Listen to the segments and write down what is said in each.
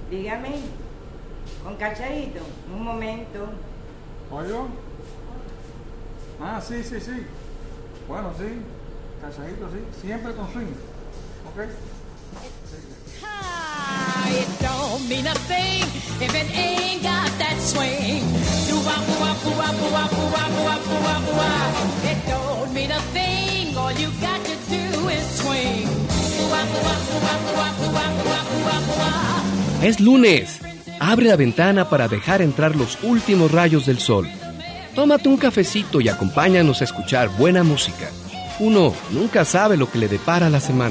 Dígame, con Cachadito, un momento. ¿Oyo? Ah, sí. Bueno, sí, Cachadito, sí, siempre con swing. ¿Ok? It don't mean a thing if it ain't got that swing. It don't mean a thing, all you got to do is swing. Es lunes. Abre la ventana para dejar entrar los últimos rayos del sol. Tómate un cafecito y acompáñanos a escuchar buena música. Uno nunca sabe lo que le depara la semana.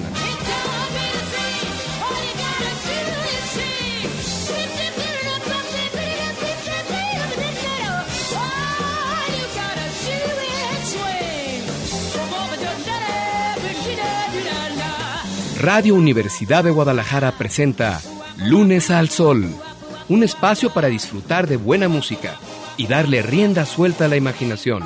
Radio Universidad de Guadalajara presenta Lunes al Sol, un espacio para disfrutar de buena música y darle rienda suelta a la imaginación.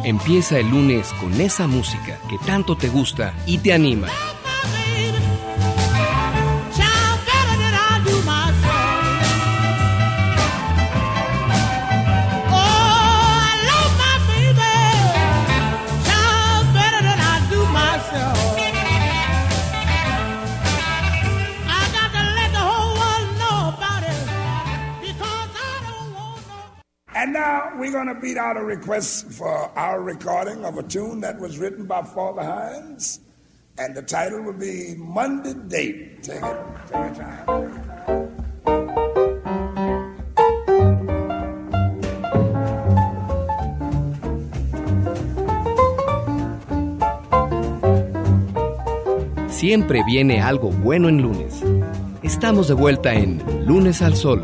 Empieza el lunes con esa música que tanto te gusta y te anima. And now we're going to beat out a request for our recording of a tune that was written by Father Hines, and the title will be Monday Date. Take your time. Siempre viene algo bueno en lunes. Estamos de vuelta en Lunes al Sol.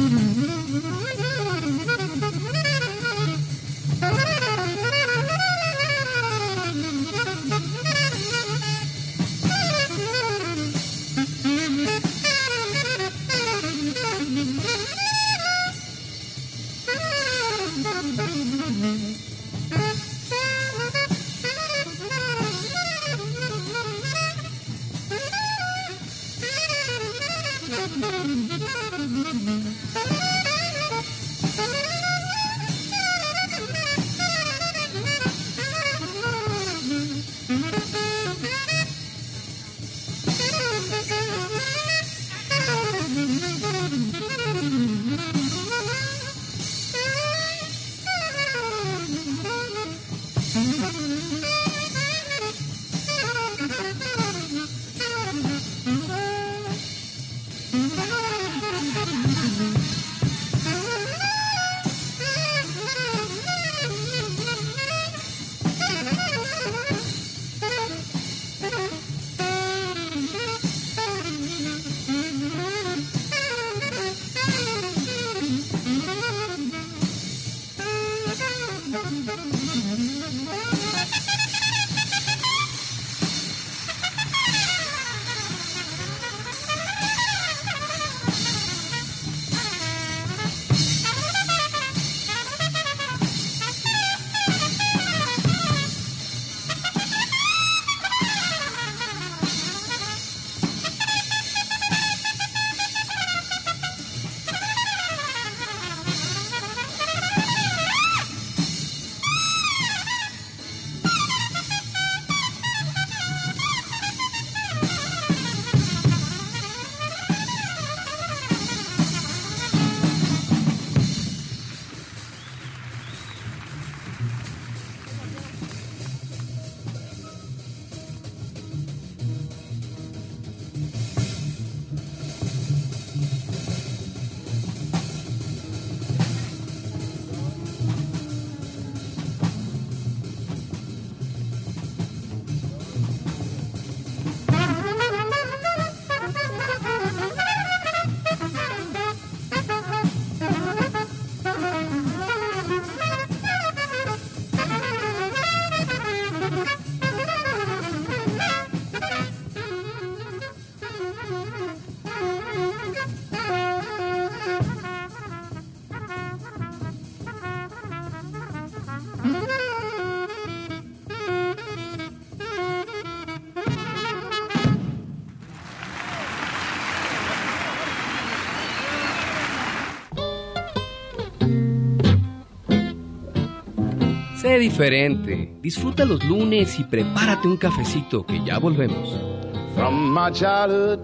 Sé diferente, disfruta los lunes y prepárate un cafecito que ya volvemos. From my childhood,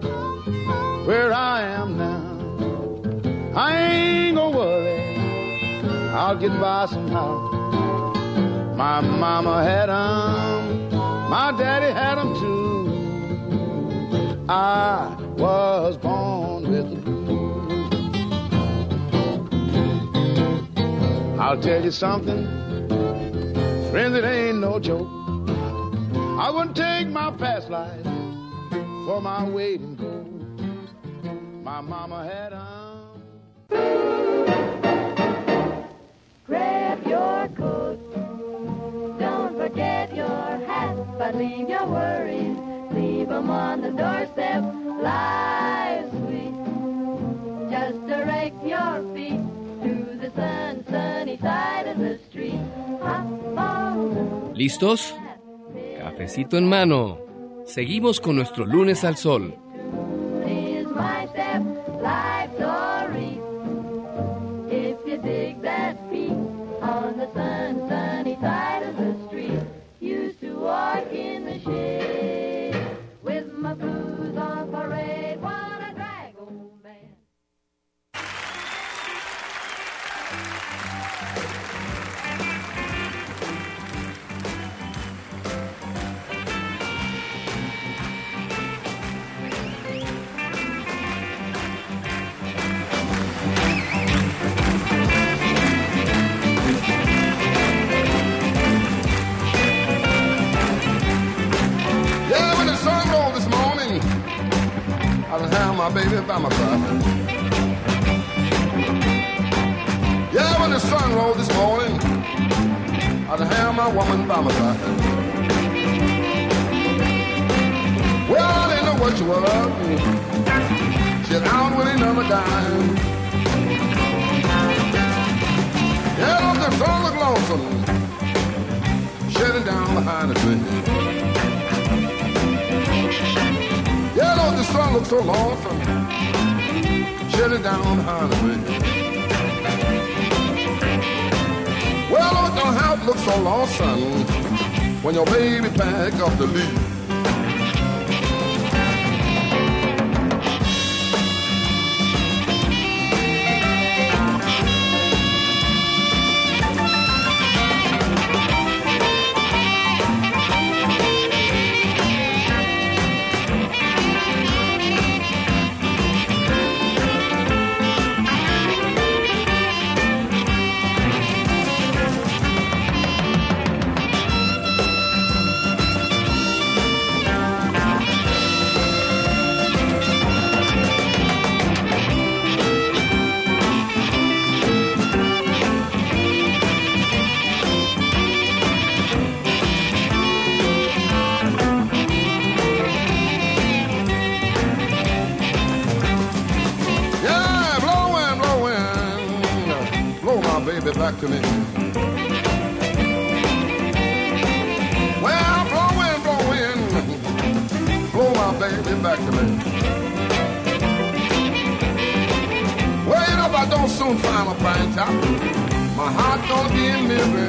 where I am now, I ain't gonna worry, I'll get by somehow. My mama had 'em, my daddy had 'em too. I was born with the blues. I'll tell you something, friends, it ain't no joke. I wouldn't take my past life for my waiting gold. My mama had 'em. Grab your coat. Don't forget your hat, but leave your worries. Leave 'em on the doorstep. Life's sweet. Just direct your feet to the sunny side of the street. Hop on. ¿Listos? Cafecito en mano. Seguimos con nuestro lunes al sol. Is my step, life's story. If you dig that beat on the sunny side of the street, used to walk in the shade with my blues on parade. What a drag, old man. Yeah, when the sun rose this morning, I was having my baby by my side. the sun rose this morning, I'd have my woman by my side. Well, I didn't know what you were. She's out with another dime. Yeah, don't the sun look lonesome, shedding down behind the tree. Yeah, don't the sun look so lonesome, shedding down behind the tree. Well, don't your house look so lonesome when your baby pack up to leave. Back to me. Well, blowing, blow my baby back to me. Well, you know, if I don't soon find my pine top, my heart gonna be in misery.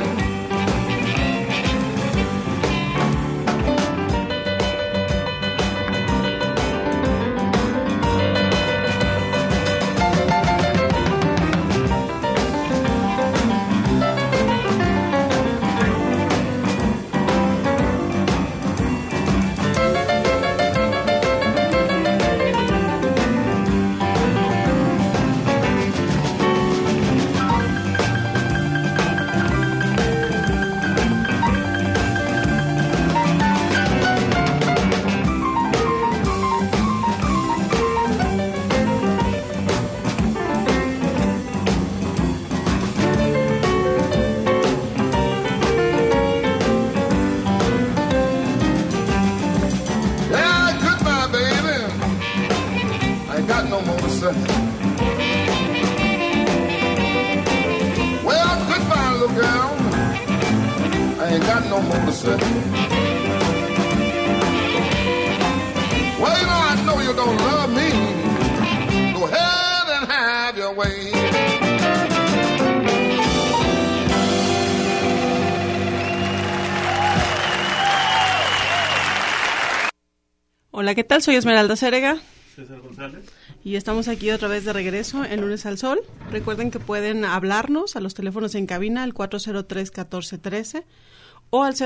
Hola, ¿qué tal? Soy Esmeralda Cérega. César González. Y estamos aquí otra vez de regreso en Lunes al Sol. Recuerden que pueden hablarnos a los teléfonos en cabina al 403-1413 o al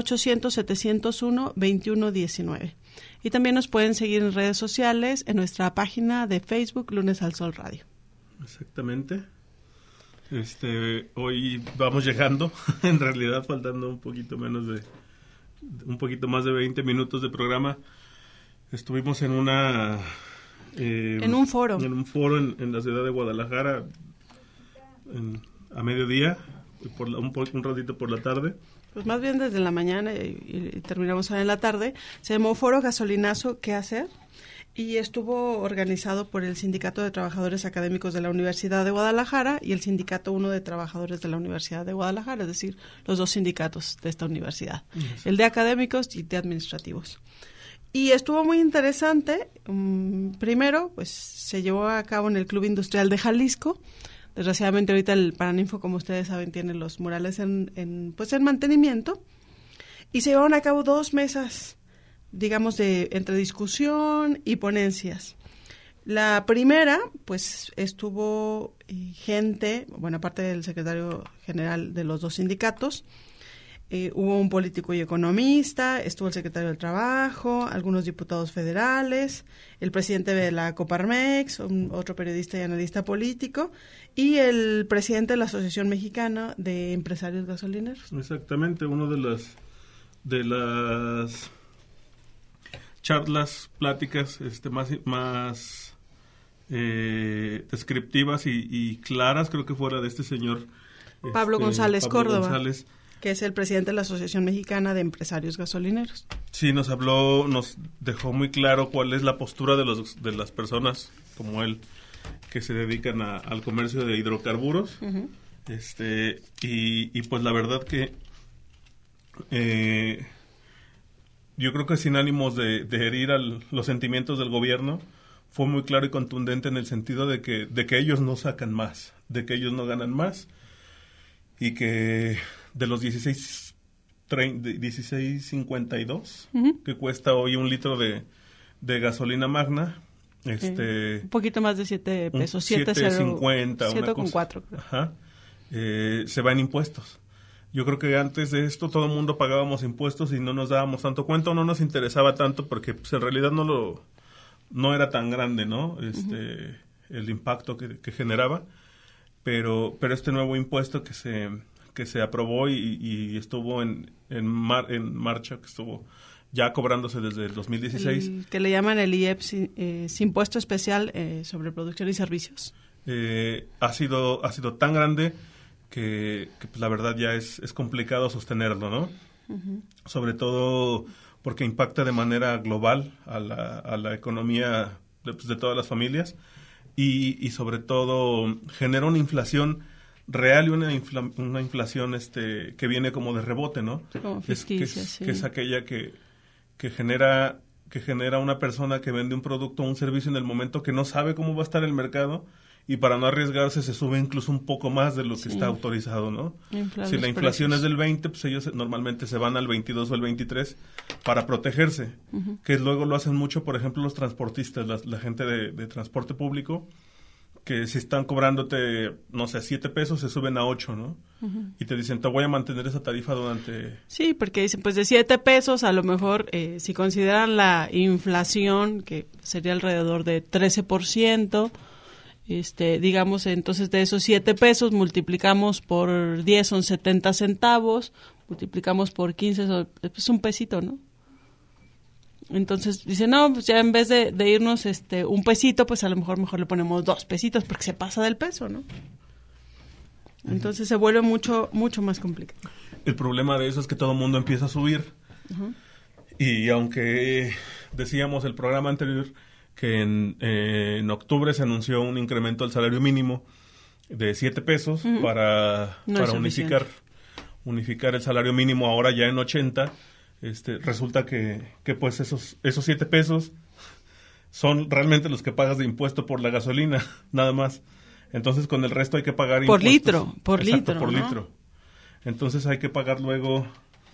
01800-701-2119. Y también nos pueden seguir en redes sociales en nuestra página de Facebook Lunes al Sol Radio. Exactamente. Hoy vamos llegando, en realidad faltando un poquito más de 20 minutos de programa. Estuvimos en un foro en la ciudad de Guadalajara a mediodía, un ratito por la tarde. Pues más bien desde la mañana y terminamos ahora en la tarde. Se llamó Foro Gasolinazo, ¿qué hacer? Y estuvo organizado por el Sindicato de Trabajadores Académicos de la Universidad de Guadalajara y el Sindicato 1 de Trabajadores de la Universidad de Guadalajara, es decir, los dos sindicatos de esta universidad, el de académicos y de administrativos. Y estuvo muy interesante. Primero, pues se llevó a cabo en el Club Industrial de Jalisco. Desgraciadamente ahorita el Paraninfo, como ustedes saben, tiene los murales en mantenimiento. Y se llevaron a cabo 2 mesas, digamos, entre discusión y ponencias. La primera, pues estuvo gente, bueno, aparte del secretario general de los 2 sindicatos, hubo un político y economista, estuvo el secretario del Trabajo, algunos diputados federales, el presidente de la Coparmex, otro periodista y analista político, y el presidente de la Asociación Mexicana de Empresarios Gasolineros. Exactamente, uno de las charlas, pláticas más descriptivas y claras, creo que fuera de este señor Pablo González Córdoba, González, que es el presidente de la Asociación Mexicana de Empresarios Gasolineros. Sí, nos dejó muy claro cuál es la postura de las personas como él que se dedican al comercio de hidrocarburos. Uh-huh. Y pues la verdad que yo creo que sin ánimos de herir los sentimientos del gobierno, fue muy claro y contundente en el sentido de que ellos no sacan más, de que ellos no ganan más, y que de los 16.52 Uh-huh. que cuesta hoy un litro de gasolina magna, un poquito más de 7 pesos, 7.50, 7.4. Ajá, se va en impuestos. Yo creo que antes de esto todo el mundo pagábamos impuestos y no nos dábamos tanto cuenta, o no nos interesaba tanto, porque pues, en realidad no era tan grande, ¿no? Uh-huh. El impacto que generaba, pero este nuevo impuesto que se aprobó y estuvo en marcha, que estuvo ya cobrándose desde el 2016. Que le llaman el IEPS, Impuesto Especial sobre Producción y Servicios. Ha sido tan grande que pues, la verdad ya es complicado sostenerlo, ¿no? Uh-huh. Sobre todo porque impacta de manera global a la economía de todas las familias y sobre todo genera una inflación real y una inflación que viene como de rebote, ¿no? Como ficticia, sí. Que es aquella que genera una persona que vende un producto o un servicio en el momento que no sabe cómo va a estar el mercado, y para no arriesgarse se sube incluso un poco más de lo que está autorizado, ¿no? Si la inflación es del 20, pues ellos normalmente se van al 22 o el 23 para protegerse, uh-huh. que luego lo hacen mucho, por ejemplo, los transportistas, la gente de transporte público, que si están cobrándote, no sé, 7 pesos, se suben a 8, ¿no? Uh-huh. Y te dicen, te voy a mantener esa tarifa durante... Sí, porque dicen, pues de 7 pesos, a lo mejor, si consideran la inflación, que sería alrededor de 13%, digamos, entonces de esos 7 pesos multiplicamos por 10 son 70 centavos, multiplicamos por 15 es un pesito, ¿no? Entonces dice, no, pues ya en vez de irnos un pesito, pues a lo mejor le ponemos 2 pesitos porque se pasa del peso, ¿no? Entonces se vuelve mucho más complicado. El problema de eso es que todo el mundo empieza a subir. Uh-huh. Y aunque decíamos el programa anterior que en octubre se anunció un incremento del salario mínimo de 7 pesos uh-huh. para unificar el salario mínimo ahora ya en 80, resulta que pues esos 7 pesos son realmente los que pagas de impuesto por la gasolina, nada más. Entonces con el resto hay que pagar por impuestos. Por Exacto, litro, por ¿no? litro. Entonces hay que pagar luego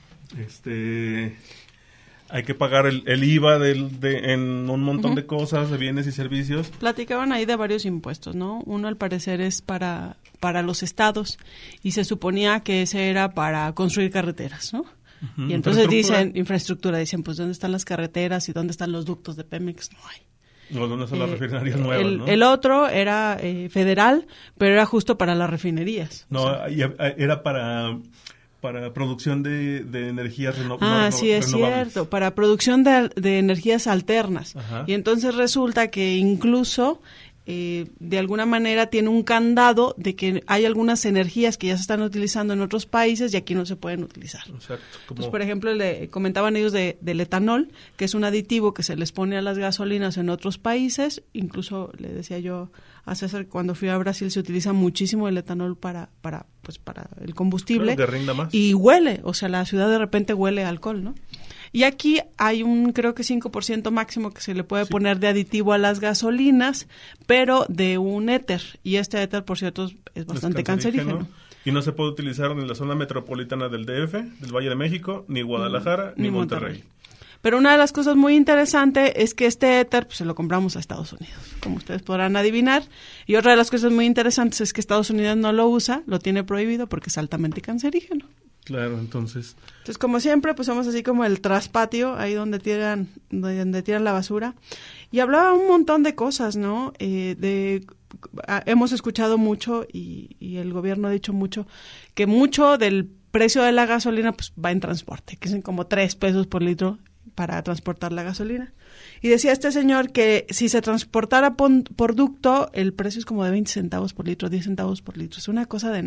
hay que pagar el IVA en un montón uh-huh. de cosas, de bienes y servicios. Platicaban ahí de varios impuestos, ¿no? Uno al parecer es para los estados y se suponía que ese era para construir carreteras, ¿no? Uh-huh. Y entonces dicen, dicen, pues ¿dónde están las carreteras y dónde están los ductos de Pemex? No hay. O dónde son las refinerías nuevas, ¿no? El otro era federal, pero era justo para las refinerías. No, o sea, era para producción de energías renovables. Sí, es cierto, para producción de energías alternas. Ajá. Y entonces resulta que incluso de alguna manera tiene un candado de que hay algunas energías que ya se están utilizando en otros países y aquí no se pueden utilizar. Exacto. Pues, por ejemplo, le comentaban ellos del etanol, que es un aditivo que se les pone a las gasolinas en otros países. Incluso le decía yo a César, cuando fui a Brasil se utiliza muchísimo el etanol para el combustible. Claro, que rinda más. Y huele, o sea, la ciudad de repente huele a alcohol, ¿no? Y aquí hay creo que 5% máximo que se le puede poner de aditivo a las gasolinas, pero de un éter. Y este éter, por cierto, es bastante cancerígeno. Y no se puede utilizar ni en la zona metropolitana del DF, del Valle de México, ni Guadalajara, ni Monterrey. Pero una de las cosas muy interesantes es que este éter pues, se lo compramos a Estados Unidos, como ustedes podrán adivinar. Y otra de las cosas muy interesantes es que Estados Unidos no lo usa, lo tiene prohibido porque es altamente cancerígeno. Claro, entonces, como siempre, pues somos así como el traspatio, ahí donde tiran la basura. Y hablaba un montón de cosas, ¿no? Hemos escuchado mucho y el gobierno ha dicho mucho, que mucho del precio de la gasolina pues va en transporte, que son como 3 pesos por litro para transportar la gasolina. Y decía este señor que si se transportara por ducto, el precio es como de 20 centavos por litro, 10 centavos por litro. Es una cosa de nada.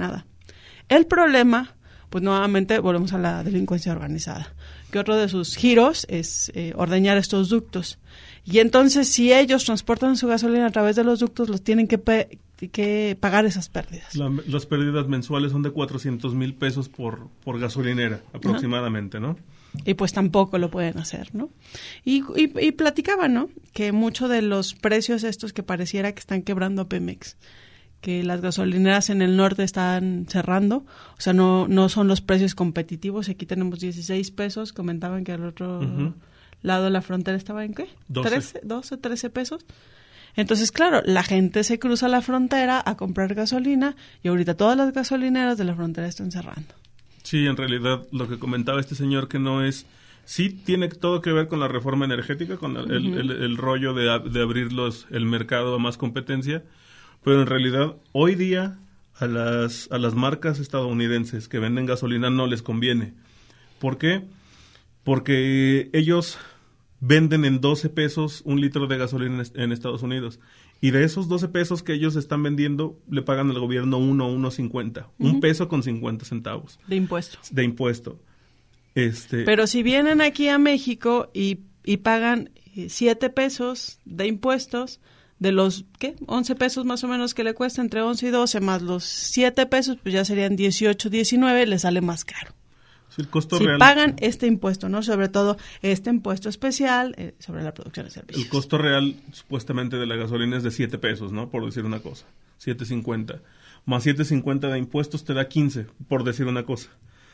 El problema, pues nuevamente volvemos a la delincuencia organizada, que otro de sus giros es ordeñar estos ductos. Y entonces, si ellos transportan su gasolina a través de los ductos, los tienen que pagar esas pérdidas. Las pérdidas mensuales son de 400,000 pesos por gasolinera, aproximadamente, ¿no? Y pues tampoco lo pueden hacer, ¿no? Y platicaban, ¿no? Que muchos de los precios estos que pareciera que están quebrando a Pemex, que las gasolineras en el norte están cerrando, o sea, no son los precios competitivos. Aquí tenemos 16 pesos, comentaban que al otro lado de la frontera estaba en ¿qué? 12, 13 pesos. Entonces, claro, la gente se cruza la frontera a comprar gasolina y ahorita todas las gasolineras de la frontera están cerrando. Sí, en realidad lo que comentaba este señor que no es... Sí tiene todo que ver con la reforma energética, con el rollo de abrir el mercado a más competencia, pero en realidad hoy día a las marcas estadounidenses que venden gasolina no les conviene. ¿Por qué? Porque ellos venden en 12 pesos un litro de gasolina en Estados Unidos. Y de esos 12 pesos que ellos están vendiendo, le pagan al gobierno 1.50. Un peso con 50 centavos. De impuesto. De impuesto. Pero si vienen aquí a México y pagan 7 pesos de impuestos, de los, 11 pesos más o menos que le cuesta, entre 11 y 12, más los 7 pesos, pues ya serían 18, 19, le sale más caro. Sí, el costo si real, pagan este impuesto, ¿no? Sobre todo este impuesto especial sobre la producción de servicios. El costo real, supuestamente, de la gasolina es de 7 pesos, ¿no? Por decir una cosa. 7.50. Más 7.50 de impuestos te da 15, por decir una cosa,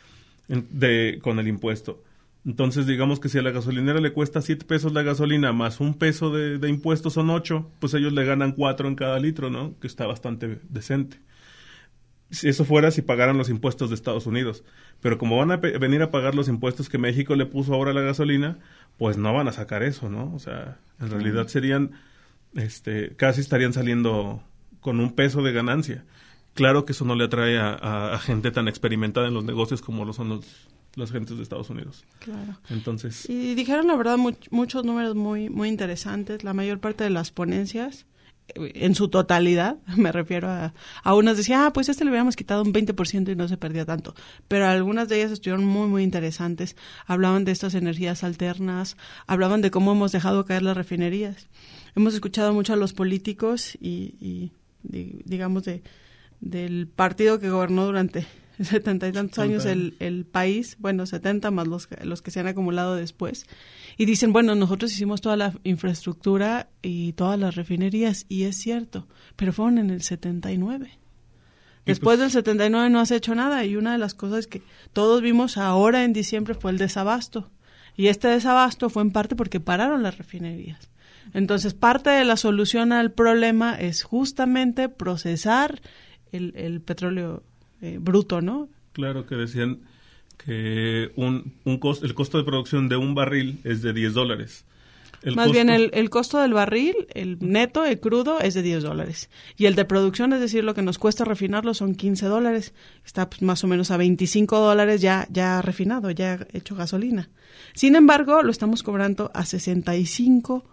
con el impuesto. Entonces, digamos que si a la gasolinera le cuesta 7 pesos la gasolina, más un peso de impuestos son 8, pues ellos le ganan 4 en cada litro, ¿no? Que está bastante decente. Si eso fuera si pagaran los impuestos de Estados Unidos. Pero como van a venir a pagar los impuestos que México le puso ahora a la gasolina, pues no van a sacar eso, ¿no? O sea, en realidad serían, casi estarían saliendo con un peso de ganancia. Claro que eso no le atrae a gente tan experimentada en los negocios como lo son las gentes de Estados Unidos. Claro. Entonces... Y dijeron, la verdad, muchos números muy, muy interesantes. La mayor parte de las ponencias, en su totalidad, me refiero a unas decían, pues le hubiéramos quitado un 20% y no se perdía tanto, pero algunas de ellas estuvieron muy, muy interesantes. Hablaban de estas energías alternas, hablaban de cómo hemos dejado caer las refinerías. Hemos escuchado mucho a los políticos y digamos, del partido que gobernó durante 70 y tantos años el país, 70 más los que se han acumulado después, y dicen, nosotros hicimos toda la infraestructura y todas las refinerías, y es cierto, pero fueron en el 79. Después del 79 no has hecho nada, y una de las cosas que todos vimos ahora en diciembre fue el desabasto, y este desabasto fue en parte porque pararon las refinerías. Entonces, parte de la solución al problema es justamente procesar el petróleo bruto, ¿no? Claro, que decían que el costo de producción de un barril es de $10. El costo del barril, el neto, el crudo, es de $10. Y el de producción, es decir, lo que nos cuesta refinarlo, son $15. Está pues, más o menos a $25 ya refinado, ya hecho gasolina. Sin embargo, lo estamos cobrando a $65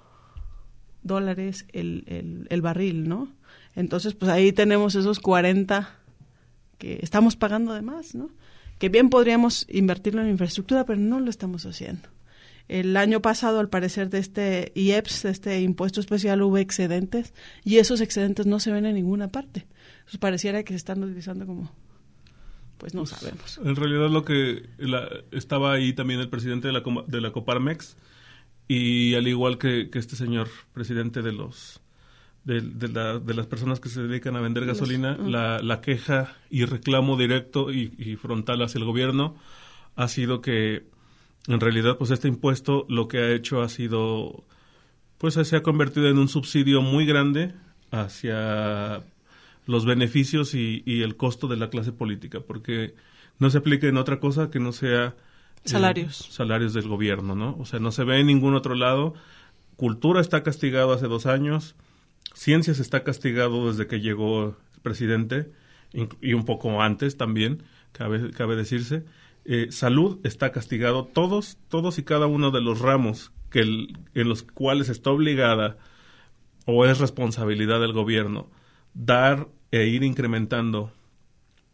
el barril, ¿no? Entonces, pues ahí tenemos esos 40 que estamos pagando de más, ¿no? Que bien podríamos invertirlo en infraestructura, pero no lo estamos haciendo. El año pasado, al parecer, de este IEPS, de este impuesto especial, hubo excedentes, y esos excedentes no se ven en ninguna parte. Entonces, pareciera que se están utilizando como... Pues no sabemos. En realidad, estaba ahí también el presidente de la Coparmex, y al igual que este señor presidente de las personas que se dedican a vender gasolina, la queja y reclamo directo y frontal hacia el gobierno ha sido que en realidad pues este impuesto lo que ha hecho ha sido, pues se ha convertido en un subsidio muy grande hacia los beneficios y el costo de la clase política, porque no se aplica en otra cosa que no sea salarios del gobierno, ¿no? O sea, no se ve en ningún otro lado. Cultura está castigado hace 2 años, Ciencias está castigado desde que llegó el presidente, y un poco antes también, cabe decirse. Salud está castigado, todos y cada uno de los ramos en los cuales está obligada o es responsabilidad del gobierno dar e ir incrementando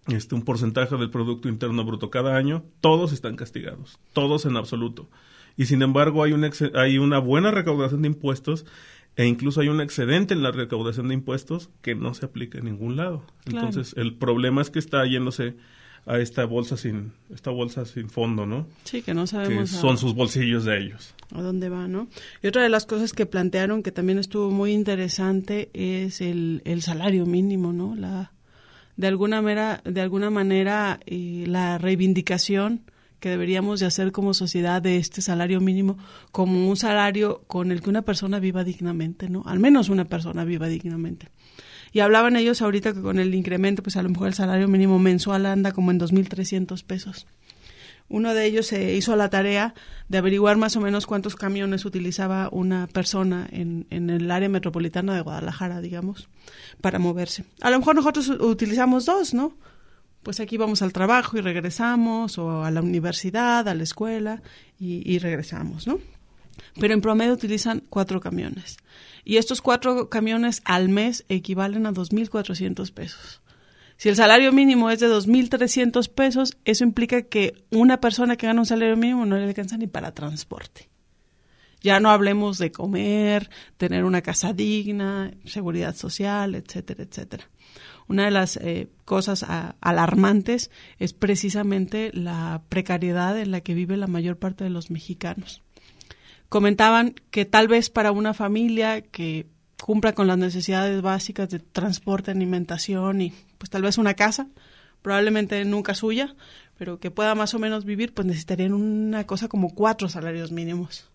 un porcentaje del Producto Interno Bruto cada año, todos están castigados, todos en absoluto. Y sin embargo hay una buena recaudación de impuestos e incluso hay un excedente en la recaudación de impuestos que no se aplica en ningún lado. Claro. Entonces, el problema es que está yéndose a esta bolsa sin fondo, ¿no? Sí, que no sabemos. Que son sus bolsillos de ellos. A dónde va, ¿no? Y otra de las cosas que plantearon, que también estuvo muy interesante, es el salario mínimo, ¿no? De alguna manera la reivindicación que deberíamos de hacer como sociedad de este salario mínimo como un salario con el que una persona viva dignamente, ¿no? Al menos una persona viva dignamente. Y hablaban ellos ahorita que con el incremento, pues a lo mejor el salario mínimo mensual anda como en 2,300 pesos. Uno de ellos se hizo la tarea de averiguar más o menos cuántos camiones utilizaba una persona en el área metropolitana de Guadalajara, digamos, para moverse. A lo mejor nosotros utilizamos 2, ¿no? Pues aquí vamos al trabajo y regresamos, o a la universidad, a la escuela y regresamos, ¿no? Pero en promedio utilizan 4 camiones. Y estos 4 camiones al mes equivalen a 2,400 pesos. Si el salario mínimo es de 2,300 pesos, eso implica que una persona que gana un salario mínimo no le alcanza ni para transporte. Ya no hablemos de comer, tener una casa digna, seguridad social, etcétera, etcétera. Una de las cosas alarmantes es precisamente la precariedad en la que vive la mayor parte de los mexicanos. Comentaban que tal vez para una familia que cumpla con las necesidades básicas de transporte, alimentación y pues tal vez una casa, probablemente nunca suya, pero que pueda más o menos vivir, pues necesitarían una cosa como 4 salarios mínimos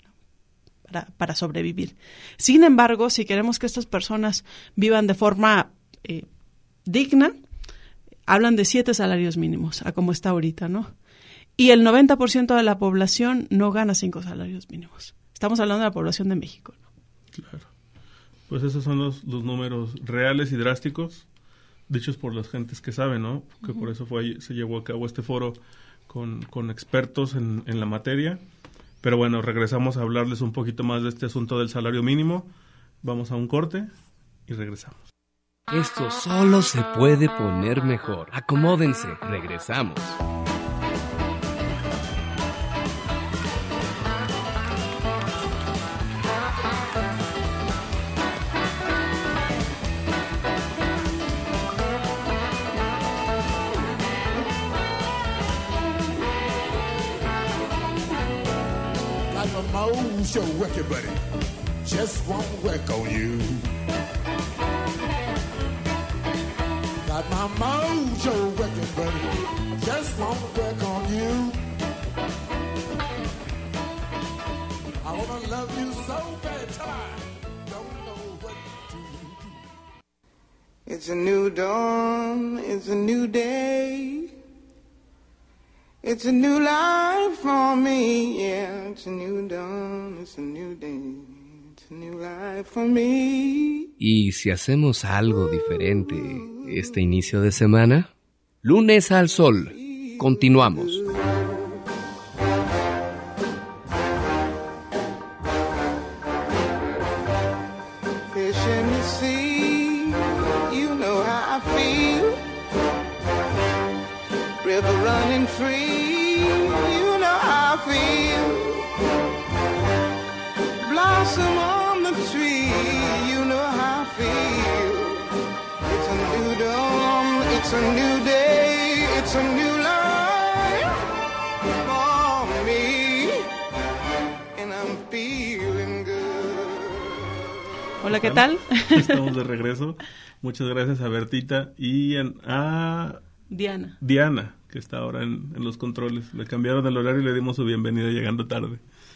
para sobrevivir. Sin embargo, si queremos que estas personas vivan de forma digna, hablan de 7 salarios mínimos, a como está ahorita, ¿no? Y el 90% de la población no gana 5 salarios mínimos. Estamos hablando de la población de México, ¿no? Claro. Pues esos son los números reales y drásticos, dichos por las gentes que saben, ¿no? Que por eso se llevó a cabo este foro con expertos en la materia. Pero bueno, regresamos a hablarles un poquito más de este asunto del salario mínimo. Vamos a un corte y regresamos. Esto solo se puede poner mejor. Acomódense, regresamos. Your wicked buddy just won't work on you. Got my mojo wicked buddy just won't work on you. I wanna love you so bad till I don't know what to do. It's a new dawn, it's a new day. It's a new life for me, yeah. It's a new dawn, it's a new day. It's a new life for me. ¿Y si hacemos algo diferente este inicio de semana? Lunes al Sol. Continuamos. Fish in the sea, you know how I feel. River running free, you know how I feel. Blossom on the tree, you know how I feel. It's a new dawn, it's a new day, it's a new life for me, and I'm feeling good. Hola, ¿qué tal? Estamos de regreso. Muchas gracias a Bertita y a Diana, que está ahora en los controles. Le cambiaron el horario y le dimos su bienvenida llegando tarde.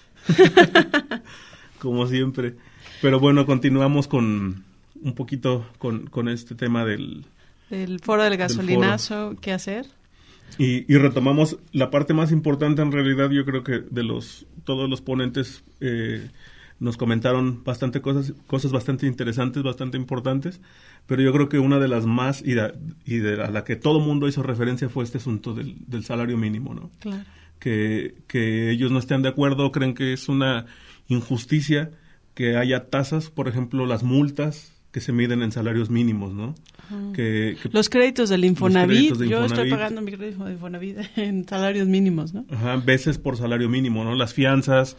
Como siempre. Pero bueno, continuamos con un poquito con este tema del foro del gasolinazo, ¿qué hacer? Y retomamos la parte más importante en realidad. Yo creo que todos los ponentes nos comentaron cosas bastante interesantes, bastante importantes, pero yo creo que una de las más y de la que todo mundo hizo referencia fue este asunto del salario mínimo, ¿no? Claro. Que ellos no estén de acuerdo, creen que es una injusticia que haya tasas, por ejemplo, las multas que se miden en salarios mínimos, ¿no? Los créditos del Infonavit, yo estoy pagando mi crédito de Infonavit en salarios mínimos, ¿no? Ajá, veces por salario mínimo, ¿no? Las fianzas,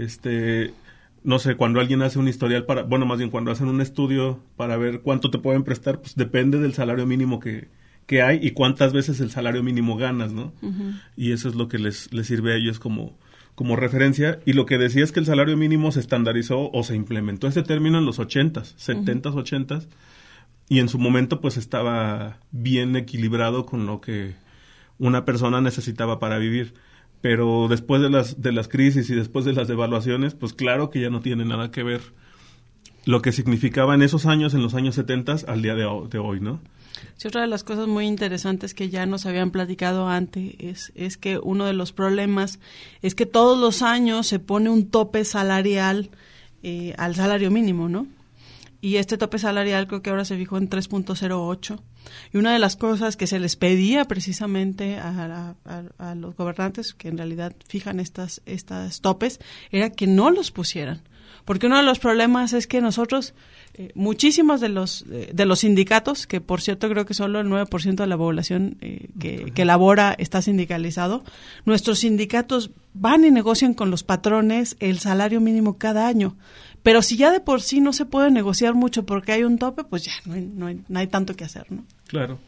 no sé, cuando alguien hace un historial más bien cuando hacen un estudio para ver cuánto te pueden prestar, pues depende del salario mínimo que hay y cuántas veces el salario mínimo ganas, ¿no? Uh-huh. Y eso es lo que les sirve a ellos como referencia. Y lo que decía es que el salario mínimo se estandarizó o se implementó ese término en los 70s, 70s, 80s, y en su momento pues estaba bien equilibrado con lo que una persona necesitaba para vivir. Pero después de las crisis y después de las devaluaciones, pues claro que ya no tiene nada que ver lo que significaba en esos años, en los años 70 al día de hoy, ¿no? Sí, otra de las cosas muy interesantes que ya nos habían platicado antes es que uno de los problemas es que todos los años se pone un tope salarial al salario mínimo, ¿no? Y este tope salarial creo que ahora se fijó en 3.08. Y una de las cosas que se les pedía precisamente a los gobernantes, que en realidad fijan estas topes, era que no los pusieran. Porque uno de los problemas es que nosotros, muchísimos de los sindicatos, que por cierto creo que solo el 9% de la población que labora está sindicalizado, nuestros sindicatos van y negocian con los patrones el salario mínimo cada año. Pero si ya de por sí no se puede negociar mucho porque hay un tope, pues ya no hay tanto que hacer, ¿no? Claro.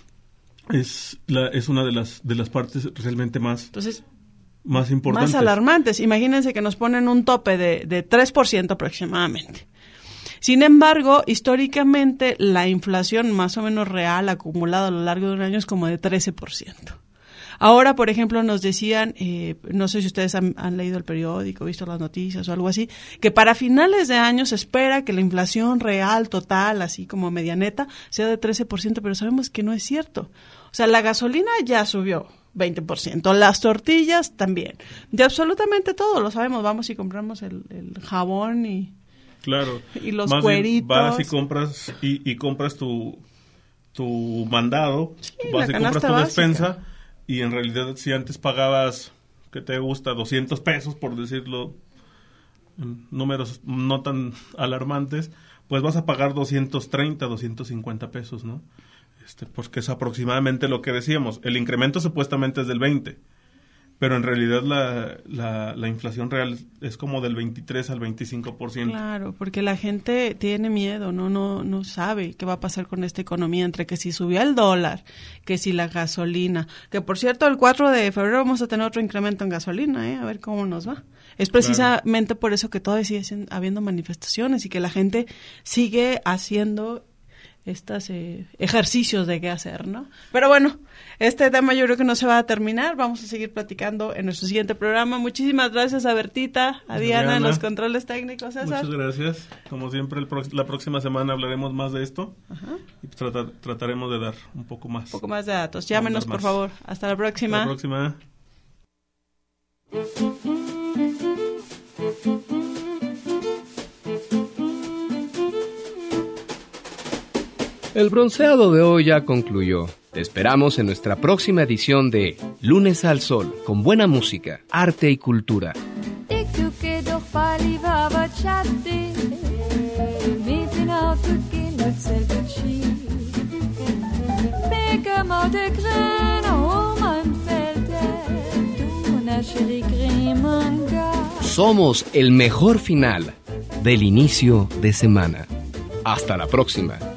Es una de las partes realmente más importantes. Más alarmantes. Imagínense que nos ponen un tope de 3% aproximadamente. Sin embargo, históricamente, la inflación más o menos real acumulada a lo largo de un año es como de 13%. Ahora, por ejemplo, nos decían, no sé si ustedes han leído el periódico, visto las noticias o algo así, que para finales de año se espera que la inflación real, total, así como medianeta, sea de 13%, pero sabemos que no es cierto. O sea, la gasolina ya subió 20%, las tortillas también. De absolutamente todo, lo sabemos, vamos y compramos el jabón y... Claro. Y los cueritos. Vas y compras tu mandado, sí, vas y compras tu despensa, y en realidad si antes pagabas, ¿qué te gusta? 200 pesos, por decirlo, números no tan alarmantes, pues vas a pagar 230, 250 pesos, ¿no? Porque es aproximadamente lo que decíamos. El incremento supuestamente es del 20%. Pero en realidad la inflación real es como del 23 al 25%. Claro, porque la gente tiene miedo, no sabe qué va a pasar con esta economía, entre que si subió el dólar, que si la gasolina, que por cierto el 4 de febrero vamos a tener otro incremento en gasolina, a ver cómo nos va. Es precisamente por eso que todavía sigue habiendo manifestaciones y que la gente sigue haciendo estos ejercicios de qué hacer, ¿no? Pero bueno, este tema yo creo que no se va a terminar, vamos a seguir platicando en nuestro siguiente programa. Muchísimas gracias a Bertita, a Diana en los controles técnicos, César. Muchas gracias, como siempre la próxima semana hablaremos más de esto. Ajá. Y trataremos de dar un poco más de datos. Llámenos por favor, hasta la próxima. Hasta la próxima. El bronceado de hoy ya concluyó. Te esperamos en nuestra próxima edición de Lunes al Sol, con buena música, arte y cultura. Somos el mejor final del inicio de semana. Hasta la próxima.